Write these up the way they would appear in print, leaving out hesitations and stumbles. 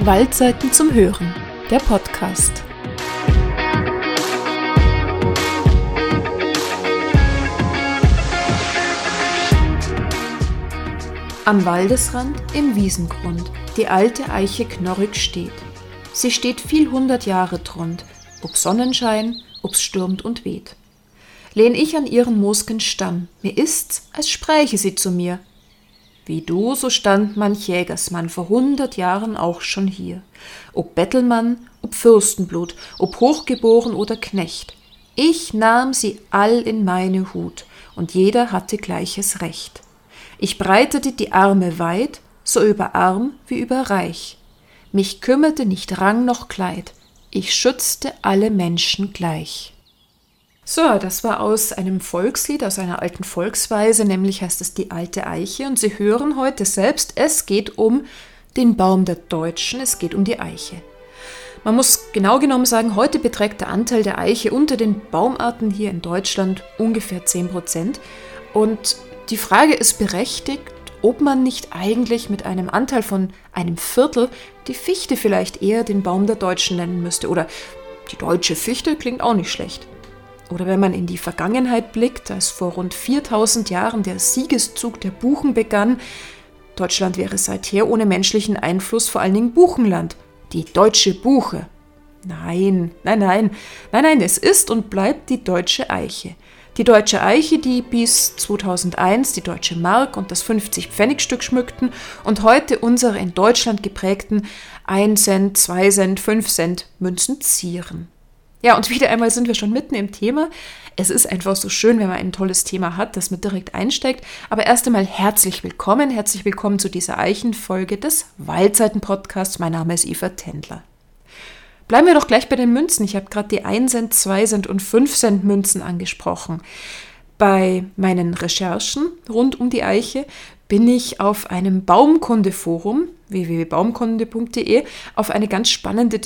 Waldseiten zum Hören, der Podcast. Am Waldesrand im Wiesengrund die alte Eiche knorrig steht. Sie steht viel 100 Jahre drund, ob Sonnenschein, ob's stürmt und weht. Lehn ich an ihren moos'gen Stamm, mir ist's, als spräche sie zu mir. Wie du, so stand manch Jägersmann vor 100 Jahren auch schon hier. Ob Bettelmann, ob Fürstenblut, ob Hochgeboren oder Knecht. Ich nahm sie all in meine Hut, und jeder hatte gleiches Recht. Ich breitete die Arme weit, so über arm wie über reich. Mich kümmerte nicht Rang noch Kleid, ich schützte alle Menschen gleich. So, das war aus einem Volkslied, aus einer alten Volksweise, nämlich heißt es die alte Eiche. Und Sie hören heute selbst, es geht um den Baum der Deutschen, es geht um die Eiche. Man muss genau genommen sagen, heute beträgt der Anteil der Eiche unter den Baumarten hier in Deutschland ungefähr 10%. Und die Frage ist berechtigt, ob man nicht eigentlich mit einem Anteil von einem Viertel die Fichte vielleicht eher den Baum der Deutschen nennen müsste. Oder die deutsche Fichte klingt auch nicht schlecht. Oder wenn man in die Vergangenheit blickt, als vor rund 4000 Jahren der Siegeszug der Buchen begann, Deutschland wäre seither ohne menschlichen Einfluss vor allen Dingen Buchenland. Die deutsche Buche. Nein, es ist und bleibt die deutsche Eiche. Die deutsche Eiche, die bis 2001 die deutsche Mark und das 50-Pfennig-Stück schmückten und heute unsere in Deutschland geprägten 1 Cent, 2 Cent, 5 Cent Münzen zieren. Ja, und wieder einmal sind wir schon mitten im Thema. Es ist einfach so schön, wenn man ein tolles Thema hat, das man direkt einsteigt. Aber erst einmal herzlich willkommen zu dieser Eichenfolge des Waldseiten-Podcasts. Mein Name ist Eva Tendler. Bleiben wir doch gleich bei den Münzen. Ich habe gerade die 1 Cent, 2 Cent und 5 Cent Münzen angesprochen. Bei meinen Recherchen rund um die Eiche bin ich auf einem Baumkundeforum, www.baumkunde.de, auf eine ganz spannende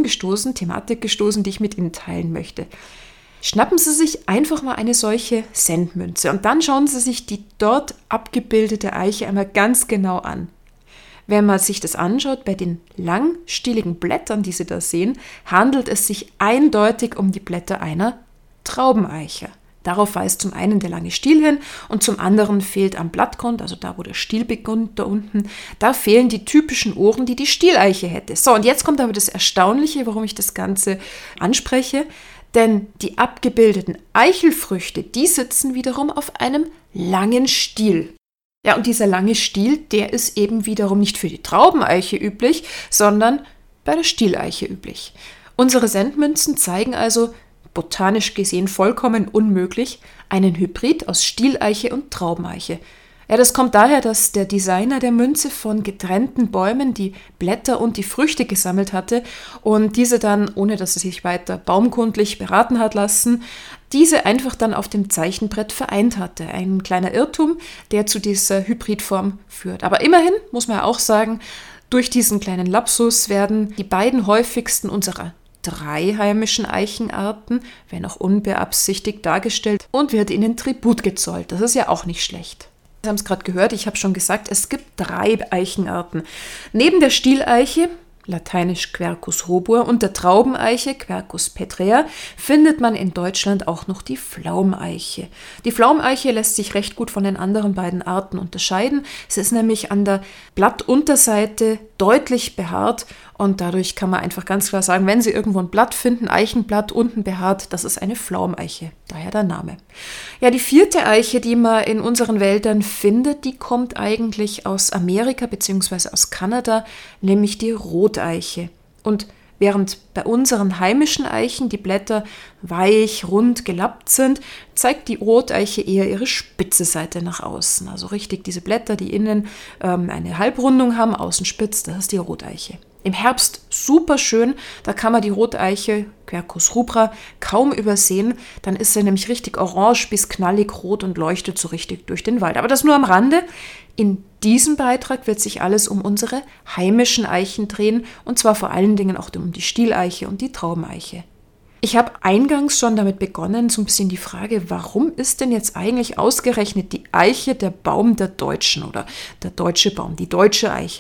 Thematik gestoßen, die ich mit Ihnen teilen möchte. Schnappen Sie sich einfach mal eine solche Centmünze und dann schauen Sie sich die dort abgebildete Eiche einmal ganz genau an. Wenn man sich das anschaut, bei den langstieligen Blättern, die Sie da sehen, handelt es sich eindeutig um die Blätter einer Traubeneiche. Darauf weist zum einen der lange Stiel hin und zum anderen fehlt am Blattgrund, also da, wo der Stiel beginnt, da unten, da fehlen die typischen Ohren, die die Stieleiche hätte. So, und jetzt kommt aber das Erstaunliche, warum ich das Ganze anspreche, denn die abgebildeten Eichelfrüchte, die sitzen wiederum auf einem langen Stiel. Ja, und dieser lange Stiel, der ist eben wiederum nicht für die Traubeneiche üblich, sondern bei der Stieleiche üblich. Unsere Centmünzen zeigen also, botanisch gesehen vollkommen unmöglich, einen Hybrid aus Stieleiche und Traubeneiche. Ja, das kommt daher, dass der Designer der Münze von getrennten Bäumen die Blätter und die Früchte gesammelt hatte und diese dann, ohne dass er sich weiter baumkundlich beraten hat lassen, diese einfach dann auf dem Zeichenbrett vereint hatte. Ein kleiner Irrtum, der zu dieser Hybridform führt. Aber immerhin, muss man ja auch sagen, durch diesen kleinen Lapsus werden die beiden häufigsten unserer 3 heimischen Eichenarten, wenn auch unbeabsichtigt dargestellt, und wird ihnen Tribut gezollt. Das ist ja auch nicht schlecht. Sie haben es gerade gehört, ich habe schon gesagt, es gibt 3 Eichenarten. Neben der Stieleiche, lateinisch Quercus robur, und der Traubeneiche, Quercus petrea, findet man in Deutschland auch noch die Pflaumeiche. Die Pflaumeiche lässt sich recht gut von den anderen beiden Arten unterscheiden. Sie ist nämlich an der Blattunterseite deutlich behaart und dadurch kann man einfach ganz klar sagen, wenn Sie irgendwo ein Blatt finden, Eichenblatt unten behaart, das ist eine Pflaumeiche, daher der Name. Ja, die 4. Eiche, die man in unseren Wäldern findet, die kommt eigentlich aus Amerika bzw. aus Kanada, nämlich die Roteiche. Und während bei unseren heimischen Eichen die Blätter weich, rund gelappt sind, zeigt die Roteiche eher ihre spitze Seite nach außen. Also richtig diese Blätter, die innen eine Halbrundung haben, außen spitz, das ist die Roteiche. Im Herbst super schön, da kann man die Roteiche, Quercus rubra, kaum übersehen. Dann ist sie nämlich richtig orange bis knallig rot und leuchtet so richtig durch den Wald. Aber das nur am Rande. In diesem Beitrag wird sich alles um unsere heimischen Eichen drehen und zwar vor allen Dingen auch um die Stieleiche und die Traubeneiche. Ich habe eingangs schon damit begonnen, so ein bisschen die Frage, warum ist denn jetzt eigentlich ausgerechnet die Eiche der Baum der Deutschen oder der deutsche Baum, die deutsche Eiche?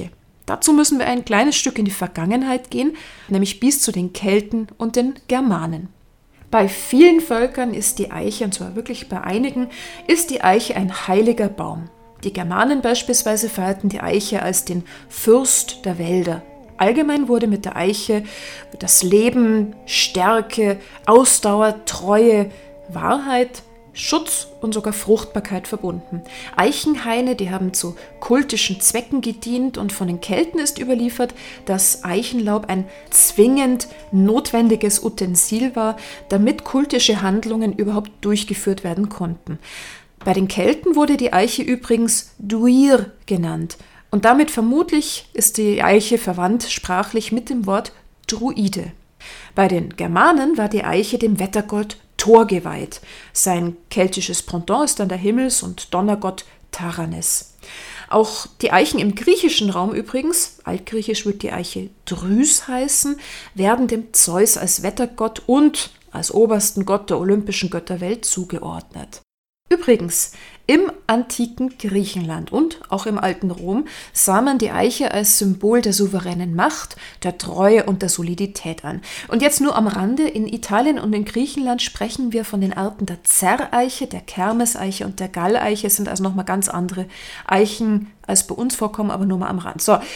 Dazu müssen wir ein kleines Stück in die Vergangenheit gehen, nämlich bis zu den Kelten und den Germanen. Bei vielen Völkern ist die Eiche, und zwar wirklich bei einigen, ist die Eiche ein heiliger Baum. Die Germanen beispielsweise feierten die Eiche als den Fürst der Wälder. Allgemein wurde mit der Eiche das Leben, Stärke, Ausdauer, Treue, Wahrheit, Schutz und sogar Fruchtbarkeit verbunden. Eichenhaine, die haben zu kultischen Zwecken gedient und von den Kelten ist überliefert, dass Eichenlaub ein zwingend notwendiges Utensil war, damit kultische Handlungen überhaupt durchgeführt werden konnten. Bei den Kelten wurde die Eiche übrigens Duir genannt und damit vermutlich ist die Eiche verwandt sprachlich mit dem Wort Druide. Bei den Germanen war die Eiche dem Wettergott Thor geweiht. Sein keltisches Pendant ist dann der Himmels- und Donnergott Taranes. Auch die Eichen im griechischen Raum übrigens, altgriechisch wird die Eiche Drys heißen, werden dem Zeus als Wettergott und als obersten Gott der olympischen Götterwelt zugeordnet. Übrigens, im antiken Griechenland und auch im alten Rom sah man die Eiche als Symbol der souveränen Macht, der Treue und der Solidität an. Und jetzt nur am Rande, in Italien und in Griechenland sprechen wir von den Arten der Zerreiche, der Kermeseiche und der Galleiche. Es sind also nochmal ganz andere Eichen als bei uns vorkommen, aber nur mal am Rand. So.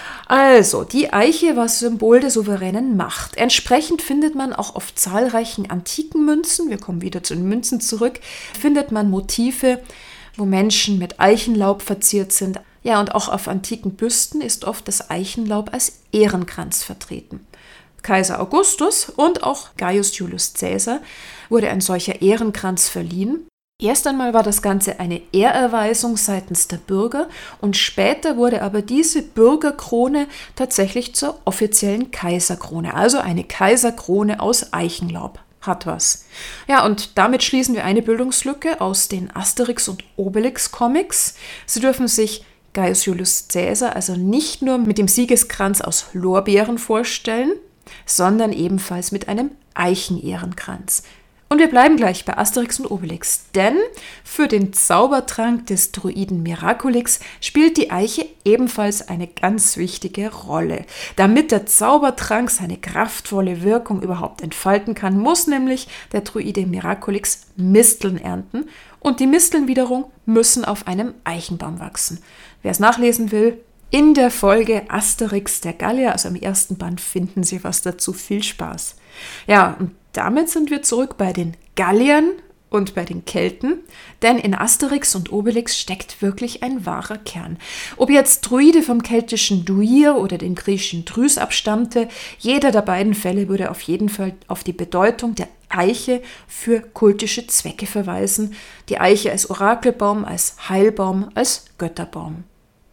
Also, die Eiche war Symbol der souveränen Macht. Entsprechend findet man auch auf zahlreichen antiken Münzen, wir kommen wieder zu den Münzen zurück, findet man Motive, wo Menschen mit Eichenlaub verziert sind. Ja, und auch auf antiken Büsten ist oft das Eichenlaub als Ehrenkranz vertreten. Kaiser Augustus und auch Gaius Julius Caesar wurde ein solcher Ehrenkranz verliehen. Erst einmal war das Ganze eine Ehrerweisung seitens der Bürger und später wurde aber diese Bürgerkrone tatsächlich zur offiziellen Kaiserkrone, also eine Kaiserkrone aus Eichenlaub. Hat was. Ja, und damit schließen wir eine Bildungslücke aus den Asterix und Obelix Comics. Sie dürfen sich Gaius Julius Caesar also nicht nur mit dem Siegeskranz aus Lorbeeren vorstellen, sondern ebenfalls mit einem Eichenehrenkranz. Und wir bleiben gleich bei Asterix und Obelix, denn für den Zaubertrank des Druiden Miraculix spielt die Eiche ebenfalls eine ganz wichtige Rolle. Damit der Zaubertrank seine kraftvolle Wirkung überhaupt entfalten kann, muss nämlich der Druide Miraculix Misteln ernten und die Misteln wiederum müssen auf einem Eichenbaum wachsen. Wer es nachlesen will, in der Folge Asterix der Gallier, also im ersten Band, finden Sie was dazu. Viel Spaß. Ja, und damit sind wir zurück bei den Galliern und bei den Kelten, denn in Asterix und Obelix steckt wirklich ein wahrer Kern. Ob jetzt Druide vom keltischen Duir oder den griechischen Drys abstammte, jeder der beiden Fälle würde auf jeden Fall auf die Bedeutung der Eiche für kultische Zwecke verweisen. Die Eiche als Orakelbaum, als Heilbaum, als Götterbaum.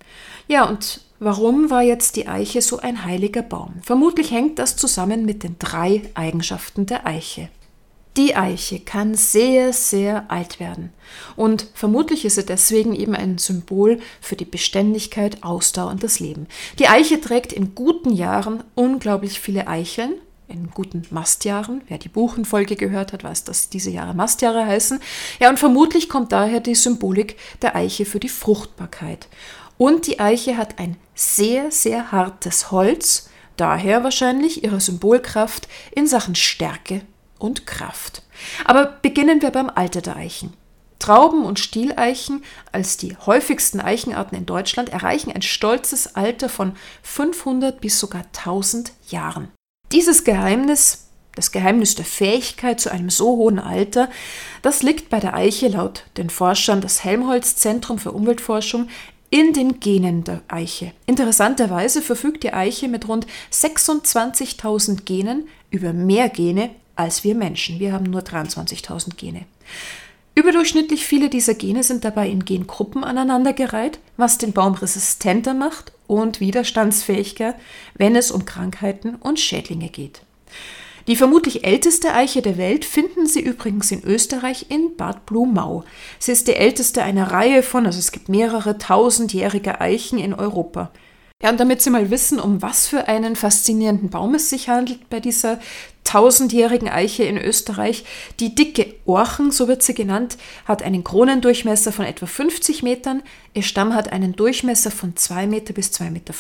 Ja, und warum war jetzt die Eiche so ein heiliger Baum? Vermutlich hängt das zusammen mit den 3 Eigenschaften der Eiche. Die Eiche kann sehr, sehr alt werden und vermutlich ist sie deswegen eben ein Symbol für die Beständigkeit, Ausdauer und das Leben. Die Eiche trägt in guten Jahren unglaublich viele Eicheln, in guten Mastjahren. Wer die Buchenfolge gehört hat, weiß, dass diese Jahre Mastjahre heißen. Ja, und vermutlich kommt daher die Symbolik der Eiche für die Fruchtbarkeit. Und die Eiche hat ein sehr, sehr hartes Holz, daher wahrscheinlich ihre Symbolkraft in Sachen Stärke und Kraft. Aber beginnen wir beim Alter der Eichen. Trauben- und Stieleichen als die häufigsten Eichenarten in Deutschland erreichen ein stolzes Alter von 500 bis sogar 1000 Jahren. Dieses Geheimnis, das Geheimnis der Fähigkeit zu einem so hohen Alter, das liegt bei der Eiche laut den Forschern des Helmholtz-Zentrum für Umweltforschung in den Genen der Eiche. Interessanterweise verfügt die Eiche mit rund 26.000 Genen über mehr Gene als wir Menschen. Wir haben nur 23.000 Gene. Überdurchschnittlich viele dieser Gene sind dabei in Gengruppen aneinandergereiht, was den Baum resistenter macht und widerstandsfähiger, wenn es um Krankheiten und Schädlinge geht. Die vermutlich älteste Eiche der Welt finden Sie übrigens in Österreich in Bad Blumau. Sie ist die älteste einer Reihe von, also es gibt mehrere tausendjährige Eichen in Europa. Ja, und damit Sie mal wissen, um was für einen faszinierenden Baum es sich handelt bei dieser 1000-jährigen Eiche in Österreich. Die dicke Orchen, so wird sie genannt, hat einen Kronendurchmesser von etwa 50 Metern. Ihr Stamm hat einen Durchmesser von 2 Meter bis 2,50 Meter.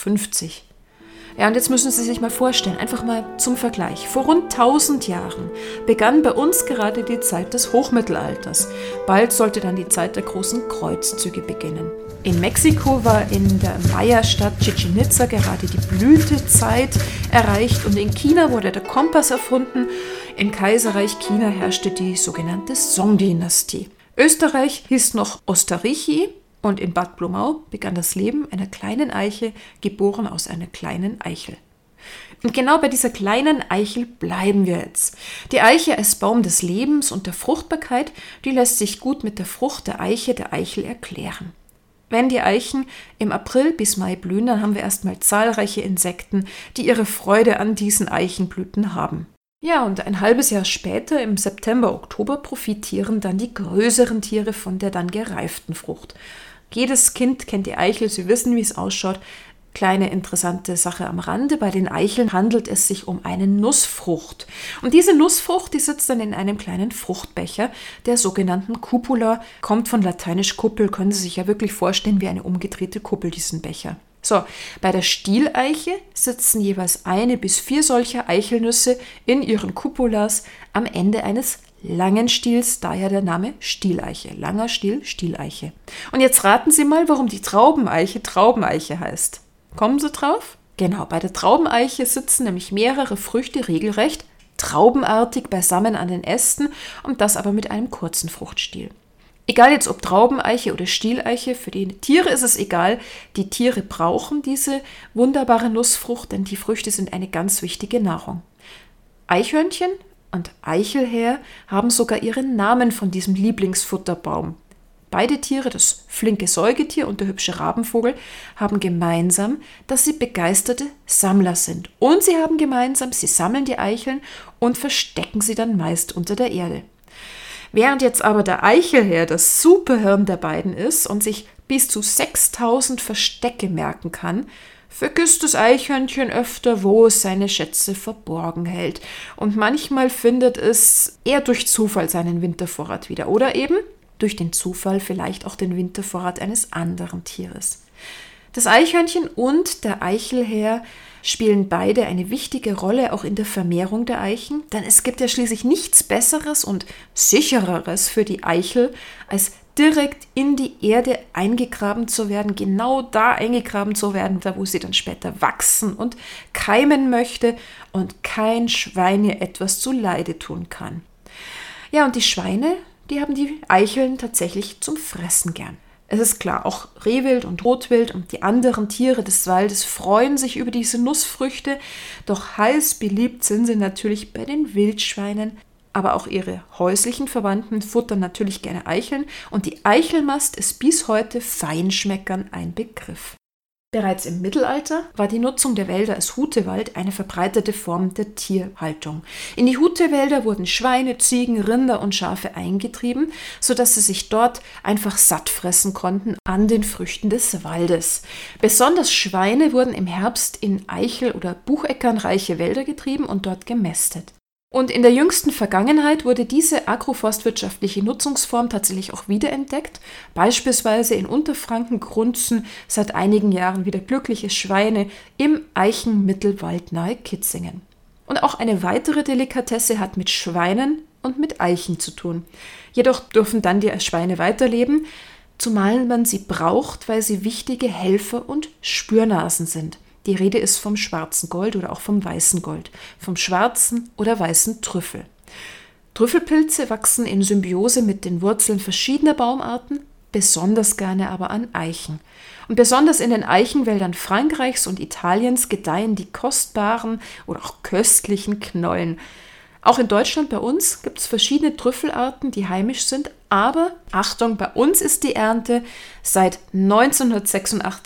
Ja, und jetzt müssen Sie sich mal vorstellen, einfach mal zum Vergleich. Vor rund 1000 Jahren begann bei uns gerade die Zeit des Hochmittelalters. Bald sollte dann die Zeit der großen Kreuzzüge beginnen. In Mexiko war in der Maya-Stadt Chichén Itzá gerade die Blütezeit erreicht und in China wurde der Kompass erfunden. Im Kaiserreich China herrschte die sogenannte Song-Dynastie. Österreich hieß noch Ostarrîchi und in Bad Blumau begann das Leben einer kleinen Eiche, geboren aus einer kleinen Eichel. Und genau bei dieser kleinen Eichel bleiben wir jetzt. Die Eiche als Baum des Lebens und der Fruchtbarkeit, die lässt sich gut mit der Frucht der Eichel erklären. Wenn die Eichen im April bis Mai blühen, dann haben wir erstmal zahlreiche Insekten, die ihre Freude an diesen Eichenblüten haben. Ja, und ein halbes Jahr später, im September, Oktober, profitieren dann die größeren Tiere von der dann gereiften Frucht. Jedes Kind kennt die Eichel, Sie wissen, wie es ausschaut. Kleine interessante Sache am Rande, bei den Eicheln handelt es sich um eine Nussfrucht. Und diese Nussfrucht, die sitzt dann in einem kleinen Fruchtbecher, der sogenannten Cupula, kommt von lateinisch Kuppel, können Sie sich ja wirklich vorstellen, wie eine umgedrehte Kuppel, diesen Becher. So, bei der Stieleiche sitzen jeweils 1 bis 4 solcher Eichelnüsse in ihren Cupulas am Ende eines langen Stiels, daher der Name Stieleiche. Langer Stiel, Stieleiche. Und jetzt raten Sie mal, warum die Traubeneiche Traubeneiche heißt. Kommen Sie drauf? Genau, bei der Traubeneiche sitzen nämlich mehrere Früchte regelrecht traubenartig beisammen an den Ästen und das aber mit einem kurzen Fruchtstiel. Egal jetzt ob Traubeneiche oder Stieleiche, für die Tiere ist es egal. Die Tiere brauchen diese wunderbare Nussfrucht, denn die Früchte sind eine ganz wichtige Nahrung. Eichhörnchen und Eichelhäher haben sogar ihren Namen von diesem Lieblingsfutterbaum. Beide Tiere, das flinke Säugetier und der hübsche Rabenvogel, haben gemeinsam, dass sie begeisterte Sammler sind. Und sie haben gemeinsam, sie sammeln die Eicheln und verstecken sie dann meist unter der Erde. Während jetzt aber der Eichelhäher das Superhirn der beiden ist und sich bis zu 6000 Verstecke merken kann, vergisst das Eichhörnchen öfter, wo es seine Schätze verborgen hält. Und manchmal findet es eher durch Zufall seinen Wintervorrat wieder. Oder eben durch den Zufall vielleicht auch den Wintervorrat eines anderen Tieres. Das Eichhörnchen und der Eichelhäher spielen beide eine wichtige Rolle auch in der Vermehrung der Eichen, denn es gibt ja schließlich nichts Besseres und Sichereres für die Eichel, als direkt in die Erde eingegraben zu werden, genau da eingegraben zu werden, da wo sie dann später wachsen und keimen möchte und kein Schwein ihr etwas zuleide tun kann. Ja, und die Schweine, die haben die Eicheln tatsächlich zum Fressen gern. Es ist klar, auch Rehwild und Rotwild und die anderen Tiere des Waldes freuen sich über diese Nussfrüchte, doch heiß beliebt sind sie natürlich bei den Wildschweinen, aber auch ihre häuslichen Verwandten futtern natürlich gerne Eicheln und die Eichelmast ist bis heute Feinschmeckern ein Begriff. Bereits im Mittelalter war die Nutzung der Wälder als Hutewald eine verbreitete Form der Tierhaltung. In die Hutewälder wurden Schweine, Ziegen, Rinder und Schafe eingetrieben, sodass sie sich dort einfach satt fressen konnten an den Früchten des Waldes. Besonders Schweine wurden im Herbst in Eichel- oder bucheckernreiche Wälder getrieben und dort gemästet. Und in der jüngsten Vergangenheit wurde diese agroforstwirtschaftliche Nutzungsform tatsächlich auch wiederentdeckt. Beispielsweise in Unterfranken grunzen seit einigen Jahren wieder glückliche Schweine im Eichenmittelwald nahe Kitzingen. Und auch eine weitere Delikatesse hat mit Schweinen und mit Eichen zu tun. Jedoch dürfen dann die Schweine weiterleben, zumal man sie braucht, weil sie wichtige Helfer und Spürnasen sind. Die Rede ist vom schwarzen Gold oder auch vom weißen Gold, vom schwarzen oder weißen Trüffel. Trüffelpilze wachsen in Symbiose mit den Wurzeln verschiedener Baumarten, besonders gerne aber an Eichen. Und besonders in den Eichenwäldern Frankreichs und Italiens gedeihen die kostbaren oder auch köstlichen Knollen. Auch in Deutschland bei uns gibt es verschiedene Trüffelarten, die heimisch sind, aber Achtung, bei uns ist die Ernte seit 1986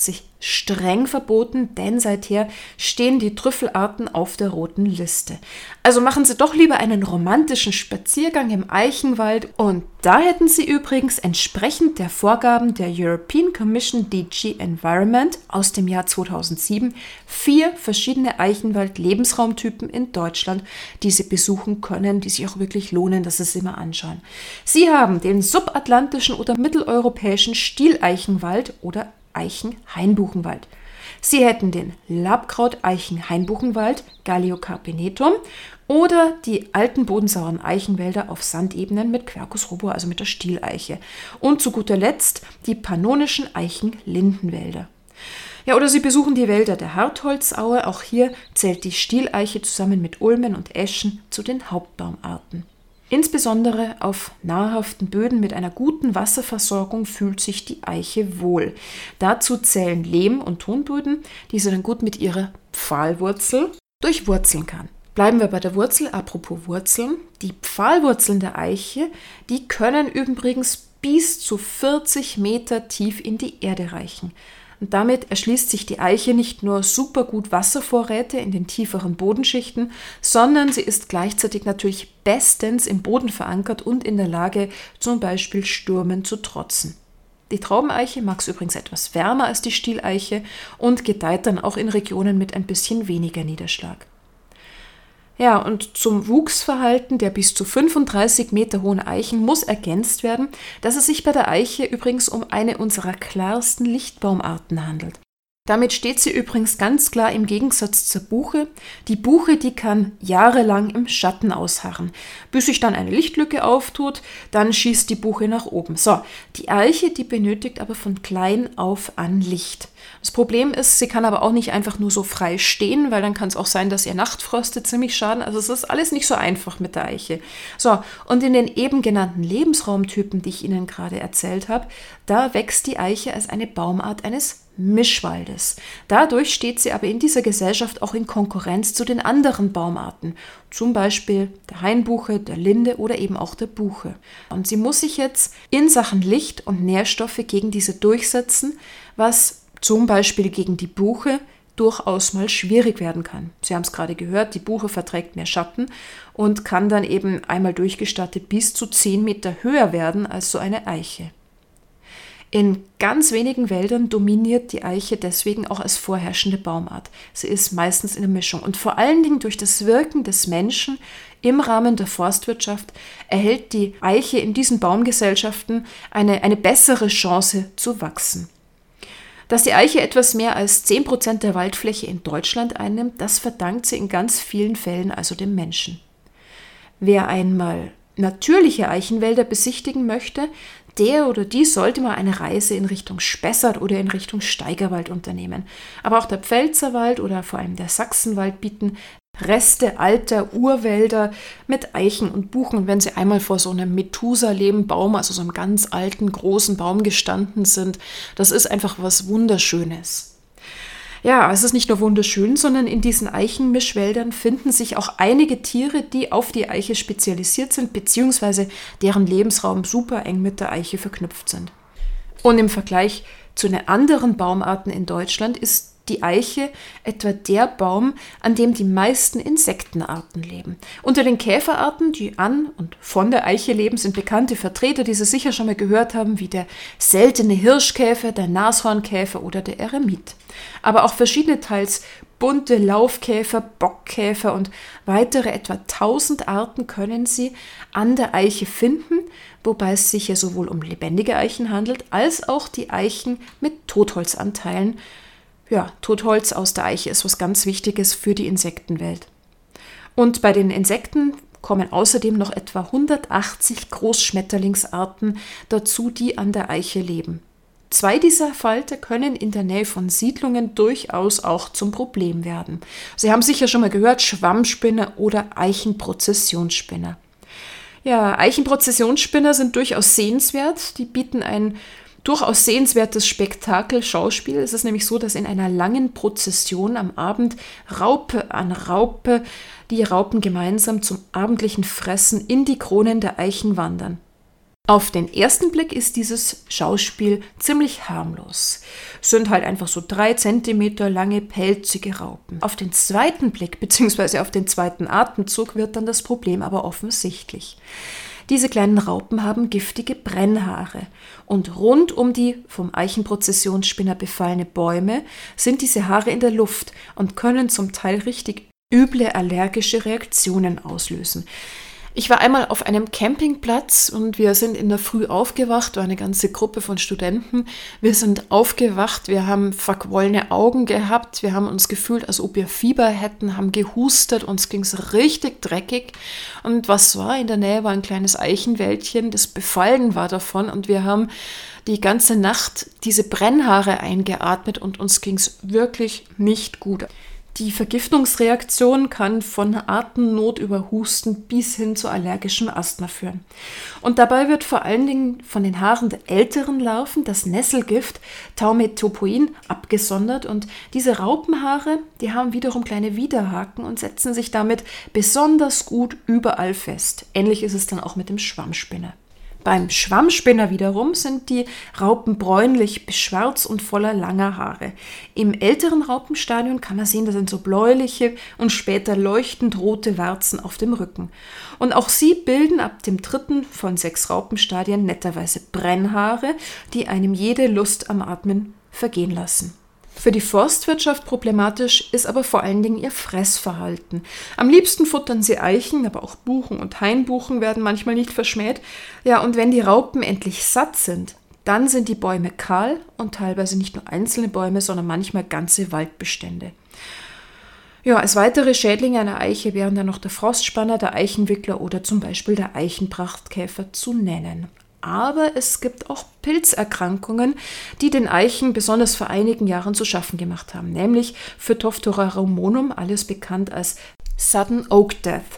streng verboten, denn seither stehen die Trüffelarten auf der roten Liste. Also machen Sie doch lieber einen romantischen Spaziergang im Eichenwald und da hätten Sie übrigens entsprechend der Vorgaben der European Commission DG Environment aus dem Jahr 2007 4 verschiedene Eichenwald-Lebensraumtypen in Deutschland, die Sie besuchen können, die sich auch wirklich lohnen, dass Sie sie mal anschauen. Sie haben den subatlantischen oder mitteleuropäischen Stieleichen-Wald oder Eichen-Hainbuchenwald. Sie hätten den Labkraut-Eichen-Hainbuchenwald, Galliocarpinetum, oder die alten bodensauren Eichenwälder auf Sandebenen mit Quercus robur, also mit der Stieleiche. Und zu guter Letzt die pannonischen Eichen-Lindenwälder. Ja, oder Sie besuchen die Wälder der Hartholzaue. Auch hier zählt die Stieleiche zusammen mit Ulmen und Eschen zu den Hauptbaumarten. Insbesondere auf nahrhaften Böden mit einer guten Wasserversorgung fühlt sich die Eiche wohl. Dazu zählen Lehm- und Tonböden, die sie dann gut mit ihrer Pfahlwurzel durchwurzeln kann. Bleiben wir bei der Wurzel, apropos Wurzeln. Die Pfahlwurzeln der Eiche, die können übrigens bis zu 40 Meter tief in die Erde reichen. Und damit erschließt sich die Eiche nicht nur super gut Wasservorräte in den tieferen Bodenschichten, sondern sie ist gleichzeitig natürlich bestens im Boden verankert und in der Lage, zum Beispiel Stürmen zu trotzen. Die Traubeneiche mag es übrigens etwas wärmer als die Stieleiche und gedeiht dann auch in Regionen mit ein bisschen weniger Niederschlag. Ja, und zum Wuchsverhalten der bis zu 35 Meter hohen Eichen muss ergänzt werden, dass es sich bei der Eiche übrigens um eine unserer klarsten Lichtbaumarten handelt. Damit steht sie übrigens ganz klar im Gegensatz zur Buche. Die Buche, die kann jahrelang im Schatten ausharren. Bis sich dann eine Lichtlücke auftut, dann schießt die Buche nach oben. So, die Eiche, die benötigt aber von klein auf an Licht. Das Problem ist, sie kann aber auch nicht einfach nur so frei stehen, weil dann kann es auch sein, dass ihr Nachtfröste ziemlich schaden. Also es ist alles nicht so einfach mit der Eiche. So, und in den eben genannten Lebensraumtypen, die ich Ihnen gerade erzählt habe, da wächst die Eiche als eine Baumart eines Mischwaldes. Dadurch steht sie aber in dieser Gesellschaft auch in Konkurrenz zu den anderen Baumarten, zum Beispiel der Hainbuche, der Linde oder eben auch der Buche. Und sie muss sich jetzt in Sachen Licht und Nährstoffe gegen diese durchsetzen, was zum Beispiel gegen die Buche durchaus mal schwierig werden kann. Sie haben es gerade gehört, die Buche verträgt mehr Schatten und kann dann eben einmal durchgestattet bis zu 10 Meter höher werden als so eine Eiche. In ganz wenigen Wäldern dominiert die Eiche deswegen auch als vorherrschende Baumart. Sie ist meistens in der Mischung und vor allen Dingen durch das Wirken des Menschen im Rahmen der Forstwirtschaft erhält die Eiche in diesen Baumgesellschaften eine bessere Chance zu wachsen. Dass die Eiche etwas mehr als 10% der Waldfläche in Deutschland einnimmt, das verdankt sie in ganz vielen Fällen also dem Menschen. Wer einmal natürliche Eichenwälder besichtigen möchte, der oder die sollte mal eine Reise in Richtung Spessart oder in Richtung Steigerwald unternehmen. Aber auch der Pfälzerwald oder vor allem der Sachsenwald bieten Reste alter Urwälder mit Eichen und Buchen. Und wenn Sie einmal vor so einem Methusalem-Baum, also so einem ganz alten, großen Baum gestanden sind, das ist einfach was Wunderschönes. Ja, es ist nicht nur wunderschön, sondern in diesen Eichenmischwäldern finden sich auch einige Tiere, die auf die Eiche spezialisiert sind, beziehungsweise deren Lebensraum super eng mit der Eiche verknüpft sind. Und im Vergleich zu den anderen Baumarten in Deutschland ist die Eiche etwa der Baum, an dem die meisten Insektenarten leben. Unter den Käferarten, die an und von der Eiche leben, sind bekannte Vertreter, die Sie sicher schon mal gehört haben, wie der seltene Hirschkäfer, der Nashornkäfer oder der Eremit. Aber auch verschiedene teils bunte Laufkäfer, Bockkäfer und weitere etwa 1000 Arten können Sie an der Eiche finden, wobei es sich ja sowohl um lebendige Eichen handelt, als auch die Eichen mit Totholzanteilen. Ja, Totholz aus der Eiche ist was ganz Wichtiges für die Insektenwelt. Und bei den Insekten kommen außerdem noch etwa 180 Großschmetterlingsarten dazu, die an der Eiche leben. 2 dieser Falter können in der Nähe von Siedlungen durchaus auch zum Problem werden. Sie haben sicher schon mal gehört, Schwammspinner oder Eichenprozessionsspinner. Ja, Eichenprozessionsspinner sind durchaus sehenswert. Die bieten ein durchaus sehenswertes Spektakel, Schauspiel. Es ist nämlich so, dass in einer langen Prozession am Abend Raupe an Raupe die Raupen gemeinsam zum abendlichen Fressen in die Kronen der Eichen wandern. Auf den ersten Blick ist dieses Schauspiel ziemlich harmlos. Es sind halt einfach so 3 Zentimeter lange, pelzige Raupen. Auf den zweiten Blick bzw. auf den zweiten Atemzug wird dann das Problem aber offensichtlich. Diese kleinen Raupen haben giftige Brennhaare und rund um die vom Eichenprozessionsspinner befallene Bäume sind diese Haare in der Luft und können zum Teil richtig üble allergische Reaktionen auslösen. Ich war einmal auf einem Campingplatz und wir sind in der Früh aufgewacht, war eine ganze Gruppe von Studenten. Wir sind aufgewacht, wir haben verquollene Augen gehabt, wir haben uns gefühlt, als ob wir Fieber hätten, haben gehustet, uns ging es richtig dreckig. Und was war? In der Nähe war ein kleines Eichenwäldchen, das befallen war davon und wir haben die ganze Nacht diese Brennhaare eingeatmet und uns ging es wirklich nicht gut. Die Vergiftungsreaktion kann von Atemnot über Husten bis hin zu allergischem Asthma führen. Und dabei wird vor allen Dingen von den Haaren der älteren Larven das Nesselgift Taumetopoin abgesondert und diese Raupenhaare, die haben wiederum kleine Widerhaken und setzen sich damit besonders gut überall fest. Ähnlich ist es dann auch mit dem Schwammspinner. Beim Schwammspinner wiederum sind die Raupen bräunlich bis schwarz und voller langer Haare. Im älteren Raupenstadium kann man sehen, das sind so bläuliche und später leuchtend rote Warzen auf dem Rücken. Und auch sie bilden ab dem 3. von 6 Raupenstadien netterweise Brennhaare, die einem jede Lust am Atmen vergehen lassen. Für die Forstwirtschaft problematisch ist aber vor allen Dingen ihr Fressverhalten. Am liebsten futtern sie Eichen, aber auch Buchen und Hainbuchen werden manchmal nicht verschmäht. Ja, und wenn die Raupen endlich satt sind, dann sind die Bäume kahl und teilweise nicht nur einzelne Bäume, sondern manchmal ganze Waldbestände. Ja, als weitere Schädlinge einer Eiche wären dann noch der Frostspanner, der Eichenwickler oder zum Beispiel der Eichenprachtkäfer zu nennen. Aber es gibt auch Pilzerkrankungen, die den Eichen besonders vor einigen Jahren zu schaffen gemacht haben, nämlich Phytophthora ramorum, alles bekannt als Sudden Oak Death.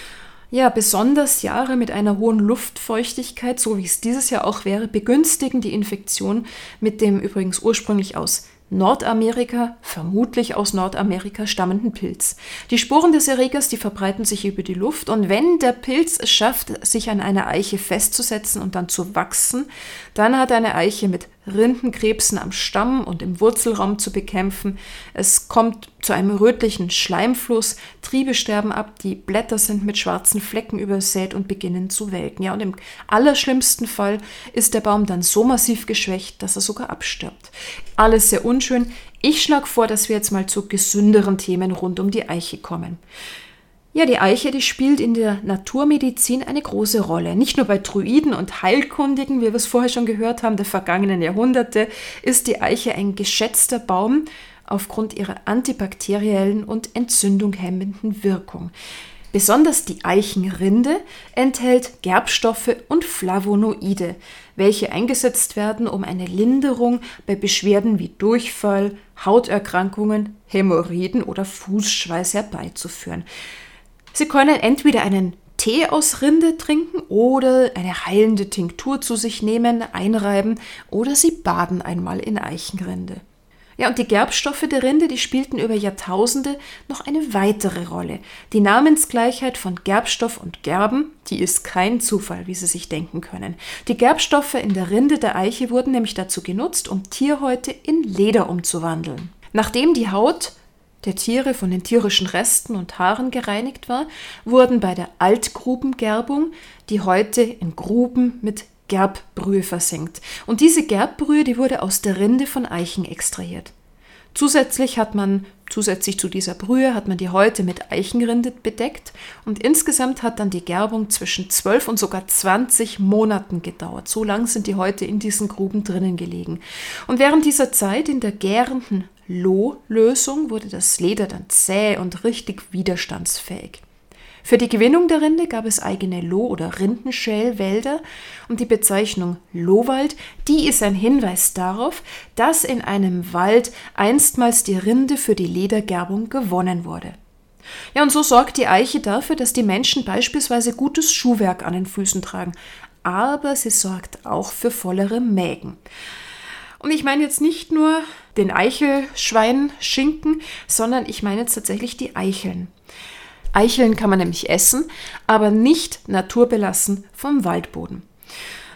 Ja, besonders Jahre mit einer hohen Luftfeuchtigkeit, so wie es dieses Jahr auch wäre, begünstigen die Infektion mit dem übrigens ursprünglich aus Nordamerika, vermutlich aus Nordamerika stammenden Pilz. Die Sporen des Erregers, die verbreiten sich über die Luft und wenn der Pilz es schafft, sich an einer Eiche festzusetzen und dann zu wachsen, dann hat eine Eiche mit Rindenkrebsen am Stamm und im Wurzelraum zu bekämpfen. Es kommt zu einem rötlichen Schleimfluss, Triebe sterben ab, die Blätter sind mit schwarzen Flecken übersät und beginnen zu welken. Ja, und im allerschlimmsten Fall ist der Baum dann so massiv geschwächt, dass er sogar abstirbt. Alles sehr unschön. Ich schlage vor, dass wir jetzt mal zu gesünderen Themen rund um die Eiche kommen. Ja, die Eiche, die spielt in der Naturmedizin eine große Rolle. Nicht nur bei Druiden und Heilkundigen, wie wir es vorher schon gehört haben, der vergangenen Jahrhunderte, ist die Eiche ein geschätzter Baum aufgrund ihrer antibakteriellen und entzündungshemmenden Wirkung. Besonders die Eichenrinde enthält Gerbstoffe und Flavonoide, welche eingesetzt werden, um eine Linderung bei Beschwerden wie Durchfall, Hauterkrankungen, Hämorrhoiden oder Fußschweiß herbeizuführen. Sie können entweder einen Tee aus Rinde trinken oder eine heilende Tinktur zu sich nehmen, einreiben oder Sie baden einmal in Eichenrinde. Ja, und die Gerbstoffe der Rinde, die spielten über Jahrtausende noch eine weitere Rolle. Die Namensgleichheit von Gerbstoff und Gerben, die ist kein Zufall, wie Sie sich denken können. Die Gerbstoffe in der Rinde der Eiche wurden nämlich dazu genutzt, um Tierhäute in Leder umzuwandeln. Nachdem die Haut der Tiere von den tierischen Resten und Haaren gereinigt war, wurden bei der Altgrubengerbung die Häute in Gruben mit Gerbbrühe versenkt. Und diese Gerbbrühe, die wurde aus der Rinde von Eichen extrahiert. Zusätzlich zu dieser Brühe hat man die Häute mit Eichenrinde bedeckt und insgesamt hat dann die Gerbung zwischen 12 und sogar 20 Monaten gedauert. So lang sind die Häute in diesen Gruben drinnen gelegen. Und während dieser Zeit in der gärenden Lohlösung wurde das Leder dann zäh und richtig widerstandsfähig. Für die Gewinnung der Rinde gab es eigene Loh- oder Rindenschälwälder und die Bezeichnung Lohwald, die ist ein Hinweis darauf, dass in einem Wald einstmals die Rinde für die Ledergerbung gewonnen wurde. Ja, und so sorgt die Eiche dafür, dass die Menschen beispielsweise gutes Schuhwerk an den Füßen tragen, aber sie sorgt auch für vollere Mägen. Und ich meine jetzt nicht nur den Eichelschweinschinken, sondern ich meine jetzt tatsächlich die Eicheln. Eicheln kann man nämlich essen, aber nicht naturbelassen vom Waldboden.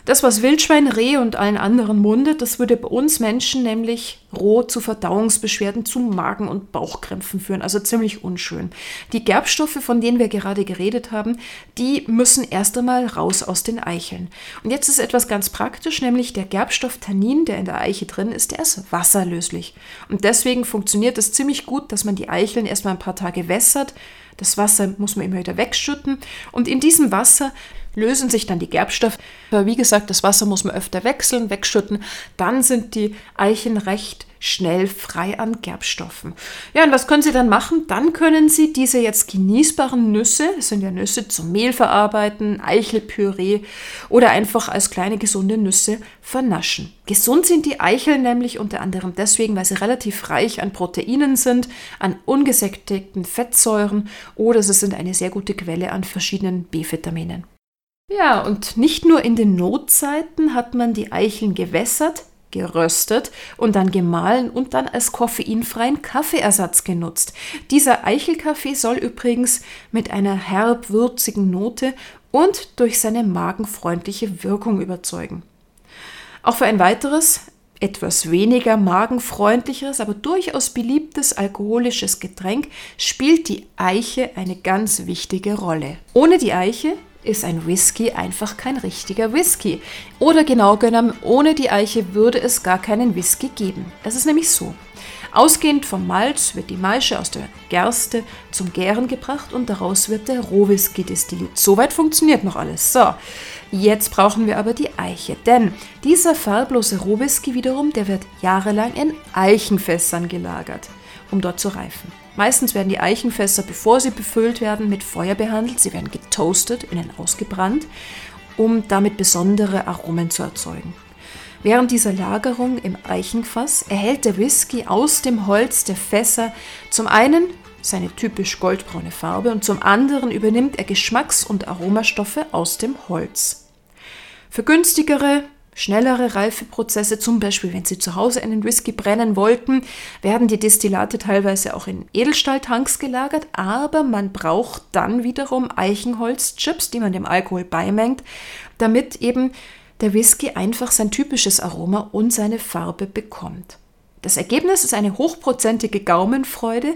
Das, was Wildschwein, Reh und allen anderen mundet, das würde bei uns Menschen nämlich roh zu Verdauungsbeschwerden, zu Magen- und Bauchkrämpfen führen. Also ziemlich unschön. Die Gerbstoffe, von denen wir gerade geredet haben, die müssen erst einmal raus aus den Eicheln. Und jetzt ist etwas ganz praktisch, nämlich der Gerbstoff Tannin, der in der Eiche drin ist, der ist wasserlöslich. Und deswegen funktioniert es ziemlich gut, dass man die Eicheln erstmal ein paar Tage wässert. Das Wasser muss man immer wieder wegschütten. Und in diesem Wasser lösen sich dann die Gerbstoffe. Wie gesagt, das Wasser muss man öfter wechseln, wegschütten. Dann sind die Eicheln recht schnell frei an Gerbstoffen. Ja, und was können Sie dann machen? Dann können Sie diese jetzt genießbaren Nüsse, das sind ja Nüsse, zum Mehl verarbeiten, Eichelpüree oder einfach als kleine gesunde Nüsse vernaschen. Gesund sind die Eicheln nämlich unter anderem deswegen, weil sie relativ reich an Proteinen sind, an ungesättigten Fettsäuren oder sie sind eine sehr gute Quelle an verschiedenen B-Vitaminen. Ja, und nicht nur in den Notzeiten hat man die Eicheln gewässert, geröstet und dann gemahlen und dann als koffeinfreien Kaffeeersatz genutzt. Dieser Eichelkaffee soll übrigens mit einer herb-würzigen Note und durch seine magenfreundliche Wirkung überzeugen. Auch für ein weiteres, etwas weniger magenfreundlicheres, aber durchaus beliebtes alkoholisches Getränk spielt die Eiche eine ganz wichtige Rolle. Ohne die Eiche ist ein Whisky einfach kein richtiger Whisky. Oder genau genommen, ohne die Eiche würde es gar keinen Whisky geben. Es ist nämlich so. Ausgehend vom Malz wird die Maische aus der Gerste zum Gären gebracht und daraus wird der Rohwhisky destilliert. Soweit funktioniert noch alles. So, jetzt brauchen wir aber die Eiche, denn dieser farblose Rohwhisky wiederum, der wird jahrelang in Eichenfässern gelagert, um dort zu reifen. Meistens werden die Eichenfässer, bevor sie befüllt werden, mit Feuer behandelt. Sie werden getoastet, innen ausgebrannt, um damit besondere Aromen zu erzeugen. Während dieser Lagerung im Eichenfass erhält der Whisky aus dem Holz der Fässer zum einen seine typisch goldbraune Farbe und zum anderen übernimmt er Geschmacks- und Aromastoffe aus dem Holz. Für günstigere, schnellere Reifeprozesse, zum Beispiel wenn Sie zu Hause einen Whisky brennen wollten, werden die Destillate teilweise auch in Edelstahltanks gelagert, aber man braucht dann wiederum Eichenholzchips, die man dem Alkohol beimengt, damit eben der Whisky einfach sein typisches Aroma und seine Farbe bekommt. Das Ergebnis ist eine hochprozentige Gaumenfreude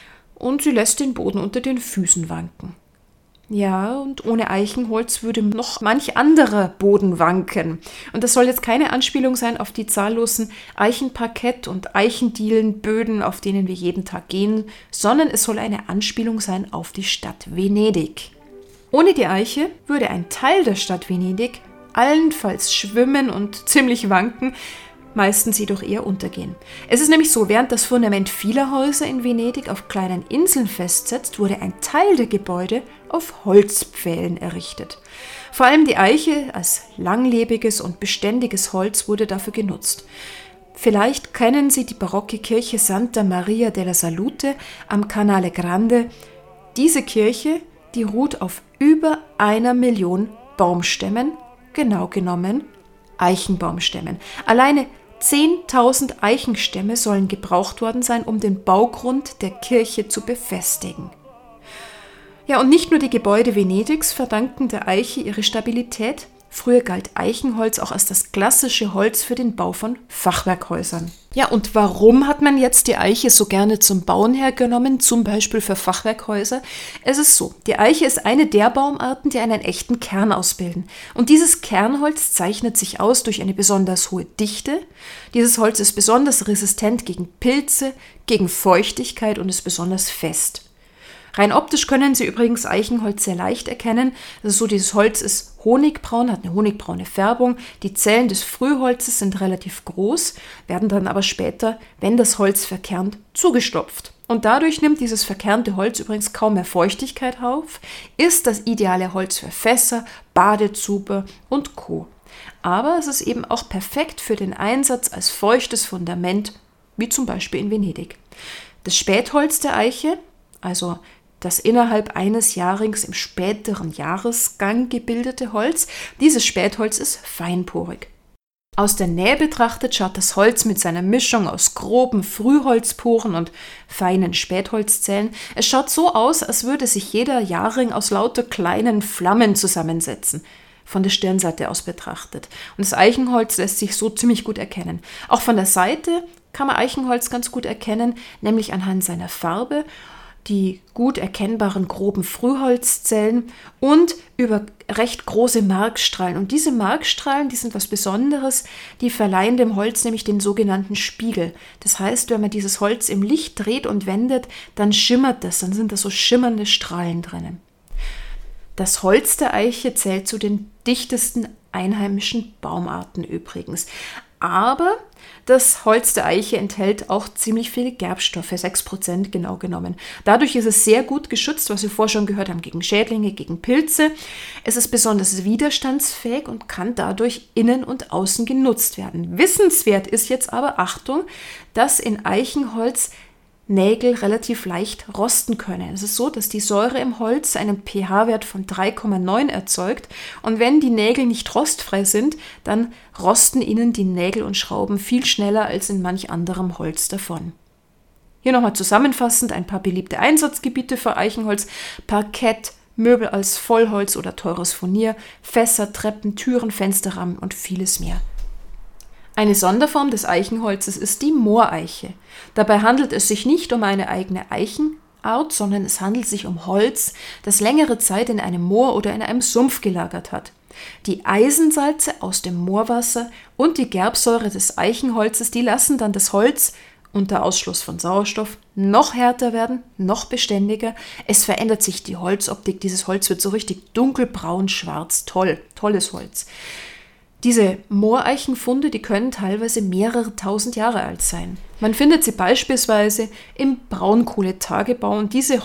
und sie lässt den Boden unter den Füßen wanken. Ja, und ohne Eichenholz würde noch manch anderer Boden wanken. Und das soll jetzt keine Anspielung sein auf die zahllosen Eichenparkett- und Eichendielenböden, auf denen wir jeden Tag gehen, sondern es soll eine Anspielung sein auf die Stadt Venedig. Ohne die Eiche würde ein Teil der Stadt Venedig allenfalls schwimmen und ziemlich wanken, meistens jedoch eher untergehen. Es ist nämlich so, während das Fundament vieler Häuser in Venedig auf kleinen Inseln festsetzt, wurde ein Teil der Gebäude auf Holzpfählen errichtet. Vor allem die Eiche als langlebiges und beständiges Holz wurde dafür genutzt. Vielleicht kennen Sie die barocke Kirche Santa Maria della Salute am Canale Grande. Diese Kirche, die ruht auf über 1 Million Baumstämmen, genau genommen Eichenbaumstämmen. Alleine 10.000 Eichenstämme sollen gebraucht worden sein, um den Baugrund der Kirche zu befestigen. Ja, und nicht nur die Gebäude Venedigs verdanken der Eiche ihre Stabilität. Früher galt Eichenholz auch als das klassische Holz für den Bau von Fachwerkhäusern. Ja, und warum hat man jetzt die Eiche so gerne zum Bauen hergenommen, zum Beispiel für Fachwerkhäuser? Es ist so, die Eiche ist eine der Baumarten, die einen echten Kern ausbilden. Und dieses Kernholz zeichnet sich aus durch eine besonders hohe Dichte. Dieses Holz ist besonders resistent gegen Pilze, gegen Feuchtigkeit und ist besonders fest. Rein optisch können Sie übrigens Eichenholz sehr leicht erkennen. Das ist so, dieses Holz ist honigbraun, hat eine honigbraune Färbung. Die Zellen des Frühholzes sind relativ groß, werden dann aber später, wenn das Holz verkernt, zugestopft. Und dadurch nimmt dieses verkernte Holz übrigens kaum mehr Feuchtigkeit auf, ist das ideale Holz für Fässer, Badezuber und Co. Aber es ist eben auch perfekt für den Einsatz als feuchtes Fundament, wie zum Beispiel in Venedig. Das Spätholz der Eiche, also das innerhalb eines Jahrings im späteren Jahresgang gebildete Holz, dieses Spätholz ist feinporig. Aus der Nähe betrachtet schaut das Holz mit seiner Mischung aus groben Frühholzporen und feinen Spätholzzellen. Es schaut so aus, als würde sich jeder Jahrring aus lauter kleinen Flammen zusammensetzen. von der Stirnseite aus betrachtet. Und das Eichenholz lässt sich so ziemlich gut erkennen. Auch von der Seite kann man Eichenholz ganz gut erkennen, nämlich anhand seiner Farbe, die gut erkennbaren groben Frühholzzellen und über recht große Markstrahlen. Und diese Markstrahlen, die sind was Besonderes, die verleihen dem Holz nämlich den sogenannten Spiegel. Das heißt, wenn man dieses Holz im Licht dreht und wendet, dann schimmert das, dann sind da so schimmernde Strahlen drinnen. Das Holz der Eiche zählt zu den dichtesten einheimischen Baumarten übrigens. Aber das Holz der Eiche enthält auch ziemlich viele Gerbstoffe, 6% genau genommen. Dadurch ist es sehr gut geschützt, was wir vorher schon gehört haben, gegen Schädlinge, gegen Pilze. Es ist besonders widerstandsfähig und kann dadurch innen und außen genutzt werden. Wissenswert ist jetzt aber, Achtung, dass in Eichenholz Nägel relativ leicht rosten können. Es ist so, dass die Säure im Holz einen pH-Wert von 3,9 erzeugt und wenn die Nägel nicht rostfrei sind, dann rosten ihnen die Nägel und Schrauben viel schneller als in manch anderem Holz davon. Hier nochmal zusammenfassend ein paar beliebte Einsatzgebiete für Eichenholz: Parkett, Möbel als Vollholz oder teures Furnier, Fässer, Treppen, Türen, Fensterrahmen und vieles mehr. Eine Sonderform des Eichenholzes ist die Mooreiche. Dabei handelt es sich nicht um eine eigene Eichenart, sondern es handelt sich um Holz, das längere Zeit in einem Moor oder in einem Sumpf gelagert hat. Die Eisensalze aus dem Moorwasser und die Gerbsäure des Eichenholzes, die lassen dann das Holz unter Ausschluss von Sauerstoff noch härter werden, noch beständiger. Es verändert sich die Holzoptik. Dieses Holz wird so richtig dunkelbraun, schwarz. Toll, tolles Holz. Diese Mooreichenfunde, die können teilweise mehrere tausend Jahre alt sein. Man findet sie beispielsweise im Braunkohletagebau und diese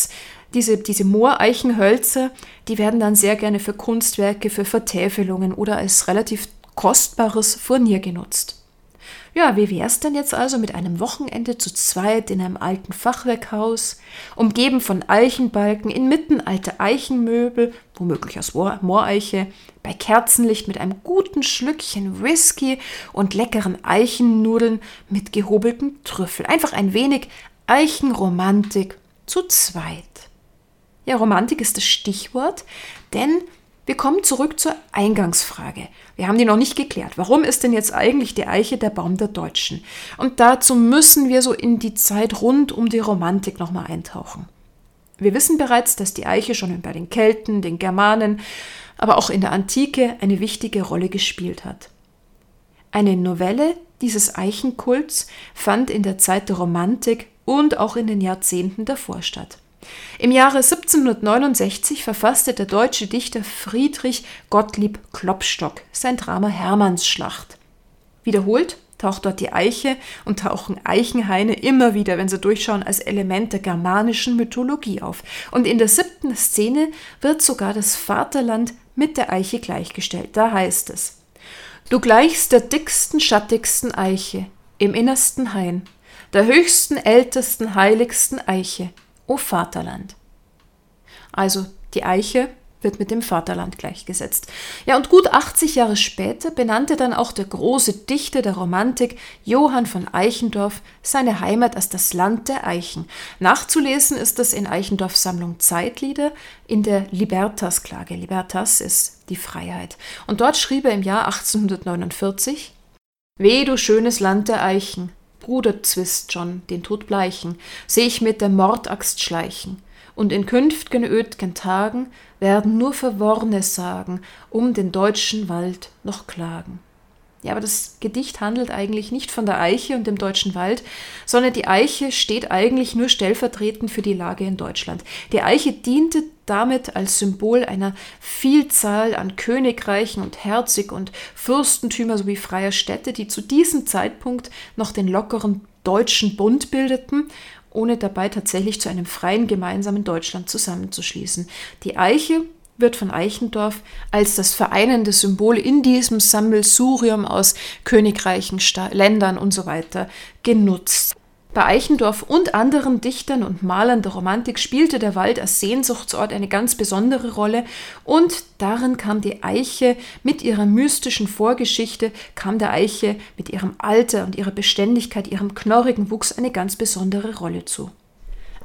Mooreichenhölzer, die werden dann sehr gerne für Kunstwerke, für Vertäfelungen oder als relativ kostbares Furnier genutzt. Ja, wie wär's denn jetzt also mit einem Wochenende zu zweit in einem alten Fachwerkhaus, umgeben von Eichenbalken, inmitten alter Eichenmöbel, womöglich aus Mooreiche, bei Kerzenlicht mit einem guten Schlückchen Whisky und leckeren Eichennudeln mit gehobeltem Trüffel. Einfach ein wenig Eichenromantik zu zweit. Ja, Romantik ist das Stichwort, denn wir kommen zurück zur Eingangsfrage. Wir haben die noch nicht geklärt. Warum ist denn jetzt eigentlich die Eiche der Baum der Deutschen? Und dazu müssen wir so in die Zeit rund um die Romantik nochmal eintauchen. Wir wissen bereits, dass die Eiche schon bei den Kelten, den Germanen, aber auch in der Antike eine wichtige Rolle gespielt hat. Eine Novelle dieses Eichenkults fand in der Zeit der Romantik und auch in den Jahrzehnten davor statt. Im Jahre 1769 verfasste der deutsche Dichter Friedrich Gottlieb Klopstock sein Drama Hermannsschlacht. Wiederholt taucht dort die Eiche und tauchen Eichenhaine immer wieder, wenn sie durchschauen, als Element der germanischen Mythologie auf. Und in der 7. Szene wird sogar das Vaterland mit der Eiche gleichgestellt. Da heißt es: Du gleichst der dicksten, schattigsten Eiche im innersten Hain, der höchsten, ältesten, heiligsten Eiche, O Vaterland. Also die Eiche wird mit dem Vaterland gleichgesetzt. Ja, und gut 80 Jahre später benannte dann auch der große Dichter der Romantik, Johann von Eichendorff, seine Heimat als das Land der Eichen. Nachzulesen ist das in Eichendorffs Sammlung Zeitlieder in der Libertas-Klage. Libertas ist die Freiheit. Und dort schrieb er im Jahr 1849: Weh, du schönes Land der Eichen, Bruderzwist schon, den Tod bleichen, seh ich mit der Mordaxt schleichen, und in künft'gen öd'gen Tagen werden nur Verworrne sagen, um den deutschen Wald noch klagen. Ja, aber das Gedicht handelt eigentlich nicht von der Eiche und dem deutschen Wald, sondern die Eiche steht eigentlich nur stellvertretend für die Lage in Deutschland. Die Eiche diente damit als Symbol einer Vielzahl an Königreichen und Herzog- und Fürstentümer sowie freier Städte, die zu diesem Zeitpunkt noch den lockeren Deutschen Bund bildeten, ohne dabei tatsächlich zu einem freien gemeinsamen Deutschland zusammenzuschließen. Die Eiche wird von Eichendorff als das vereinende Symbol in diesem Sammelsurium aus Königreichen, Ländern und so weiter genutzt. Bei Eichendorff und anderen Dichtern und Malern der Romantik spielte der Wald als Sehnsuchtsort eine ganz besondere Rolle und darin kam die Eiche mit ihrer mystischen Vorgeschichte, kam der Eiche mit ihrem Alter und ihrer Beständigkeit, ihrem knorrigen Wuchs eine ganz besondere Rolle zu.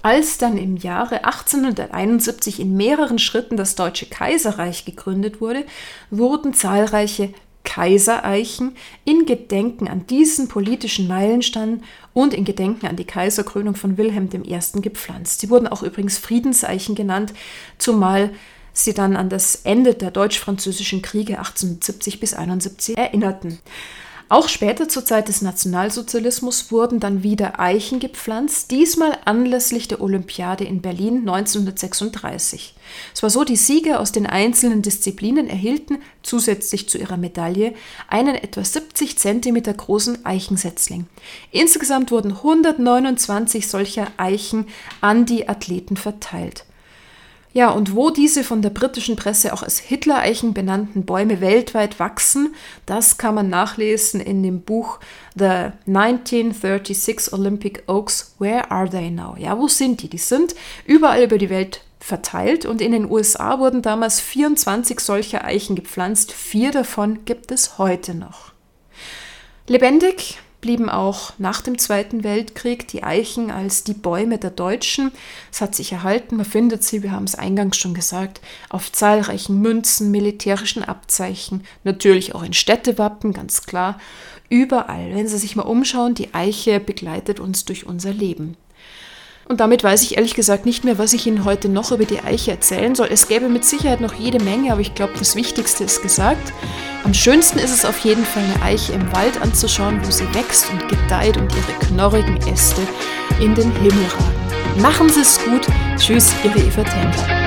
Als dann im Jahre 1871 in mehreren Schritten das Deutsche Kaiserreich gegründet wurde, wurden zahlreiche Kaisereichen in Gedenken an diesen politischen Meilenstein und in Gedenken an die Kaiserkrönung von Wilhelm I. gepflanzt. Sie wurden auch übrigens Friedenseichen genannt, zumal sie dann an das Ende der deutsch-französischen Kriege 1870 bis 1871 erinnerten. Auch später zur Zeit des Nationalsozialismus wurden dann wieder Eichen gepflanzt, diesmal anlässlich der Olympiade in Berlin 1936. Es war so, die Sieger aus den einzelnen Disziplinen erhielten zusätzlich zu ihrer Medaille einen etwa 70 cm großen Eichensetzling. Insgesamt wurden 129 solcher Eichen an die Athleten verteilt. Ja, und wo diese von der britischen Presse auch als Hitler-Eichen benannten Bäume weltweit wachsen, das kann man nachlesen in dem Buch The 1936 Olympic Oaks, Where Are They Now? Ja, wo sind die? Die sind überall über die Welt verteilt und in den USA wurden damals 24 solcher Eichen gepflanzt, 4 davon gibt es heute noch. Lebendig blieben auch nach dem Zweiten Weltkrieg die Eichen als die Bäume der Deutschen. Es hat sich erhalten, man findet sie, wir haben es eingangs schon gesagt, auf zahlreichen Münzen, militärischen Abzeichen, natürlich auch in Städtewappen, ganz klar, überall. Wenn Sie sich mal umschauen, die Eiche begleitet uns durch unser Leben. Und damit weiß ich ehrlich gesagt nicht mehr, was ich Ihnen heute noch über die Eiche erzählen soll. Es gäbe mit Sicherheit noch jede Menge, aber ich glaube, das Wichtigste ist gesagt. Am schönsten ist es auf jeden Fall, eine Eiche im Wald anzuschauen, wo sie wächst und gedeiht und ihre knorrigen Äste in den Himmel ragen. Machen Sie es gut. Tschüss, Ihre Eva Tendler.